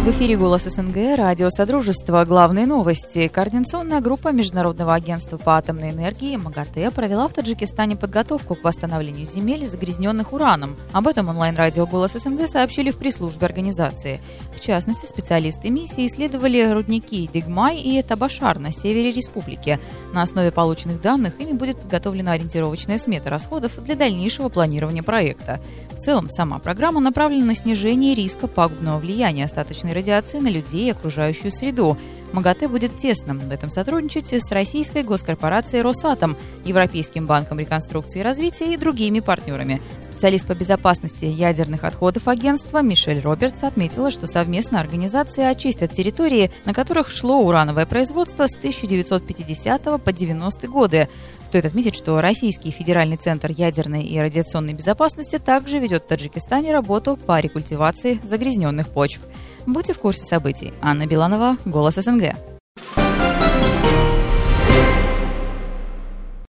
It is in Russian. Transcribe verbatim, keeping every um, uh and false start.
В эфире «Голос СНГ», радио «Содружество». Главные новости. Координационная группа Международного агентства по атомной энергии МАГАТЭ провела в Таджикистане подготовку к восстановлению земель, загрязненных ураном. Об этом онлайн-радио «Голос СНГ» сообщили в пресс-службе организации. В частности, специалисты миссии исследовали рудники Дигмай и Табашар на севере республики. На основе полученных данных ими будет подготовлена ориентировочная смета расходов для дальнейшего планирования проекта. В целом, сама программа направлена на снижение риска пагубного влияния остаточной радиации на людей и окружающую среду. МАГАТЭ будет тесно в этом сотрудничать с российской госкорпорацией «Росатом», Европейским банком реконструкции и развития и другими партнерами. Специалист по безопасности ядерных отходов агентства Мишель Робертс отметила, что совместно организации очистят территории, на которых шло урановое производство с тысяча девятьсот пятидесятого по девяностые годы. Стоит отметить, что Российский федеральный центр ядерной и радиационной безопасности также ведет в Таджикистане работу по рекультивации загрязненных почв. Будьте в курсе событий. Анна Биланова, «Голос СНГ».